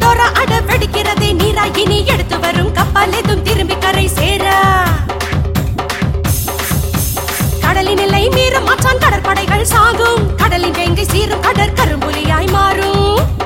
கடலோர அட வெடிக்கிறதே நீரா இனி எடுத்து வரும் கப்பல் எதும் திரும்பி கரை சேரா கடலின் எல்லை மீறும் மச்சான் கடற்படைகள் சாகும் கடலின் வேங்கை சீரும் கடற்கரும்புலியாய் மாறும்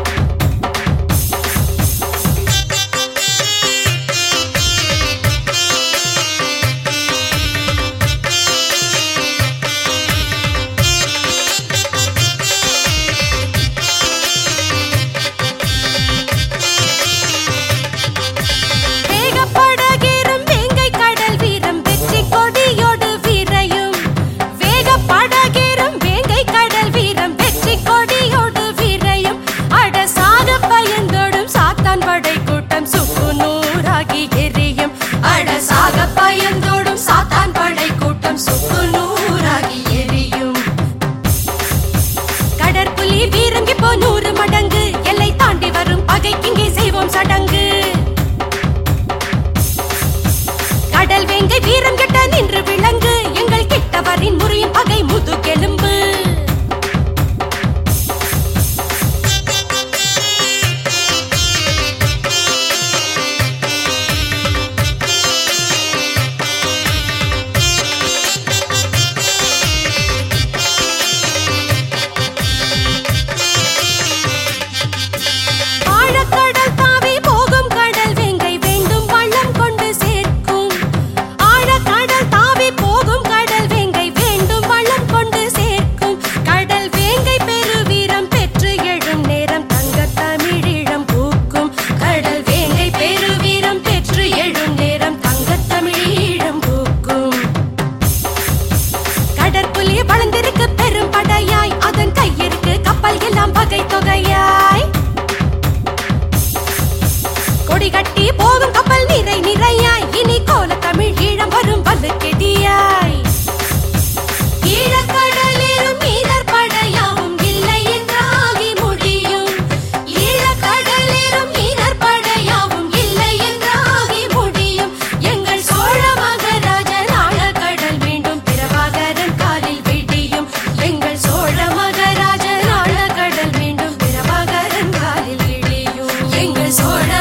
சடங்கு கடல் வேங்கை வீரம் கெட்ட நின்று விளங்கு எங்கள் கிட்டவரின் முறியும் பகை முதுகெலும்பு கொடிகட்டி போகும் கப்பல் நிறை நிறையாய் இனி கோல தமிழ் ஈழம் வரும் வலுக்கெதியாய் ஈழக்கடலேறும் மீனர் படையாவும் இல்லை என்றாகி முடியும் ஈழக்கடலேறும் மீனர் படையாவும் இல்லை என்றாகி முடியும் எங்கள் சோழ மகராஜன் ஆழக்கடல் மீண்டும் பிரபாகரன் காலில் விடியும் எங்கள் சோழ மகராஜன் ஆழக்கடல் மீண்டும் பிரபாகரன் காலில் விடியும் எங்கள் சோழ